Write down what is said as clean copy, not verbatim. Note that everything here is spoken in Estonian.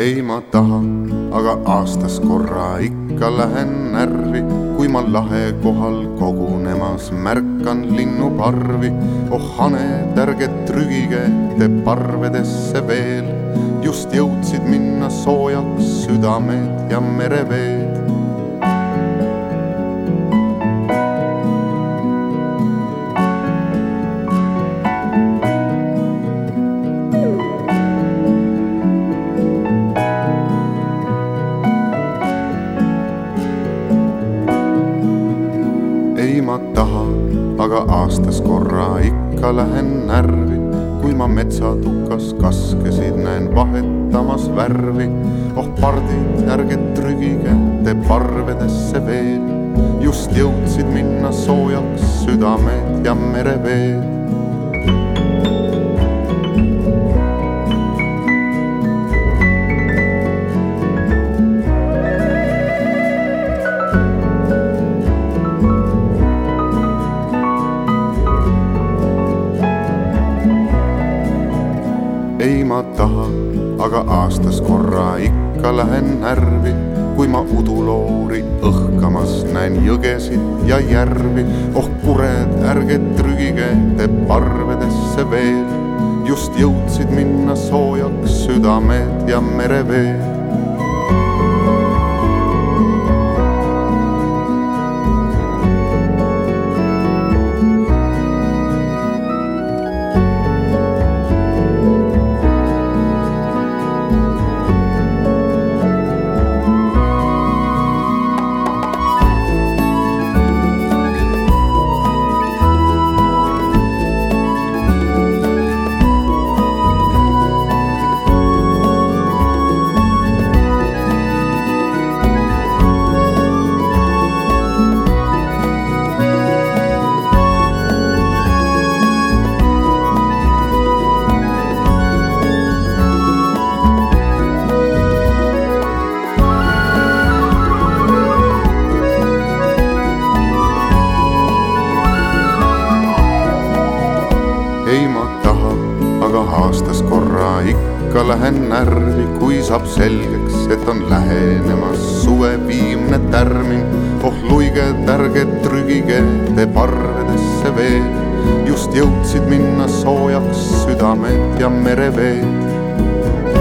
ei ma taha, aga aastas korra ikka lähen närvi, kui ma lahe kohal kogunemas märkan linnuparvi. Oh haned, ärge trügige te parvedesse veel, just jõudsid minna soojaks südamed ja mereveed. Ei ma taha, aga aastas korra ikka lähen närvi, kui ma metsatukas kaskesid näen vahetamas värvi. Oh pardid, ärge trügige te parvedesse veel, just jõudsid minna soojaks südamed ja mereveed. Ei ma taha, aga aastas korra ikka lähen närvi, kui ma uduloori õhkamas näen jõgesid ja järvi. Oh kured, ärge trügige te parvedesse veel, just jõudsid minna soojaks südamed ja mereveed. Ei ma taha, aga aastas korra ikka lähen närvi, kui saab selgeks, et on lähenemas suve viimne tärmin. Oh luiged, ärge trügige te parvedesse veel, just jõudsid minna soojaks südamed ja mereveed.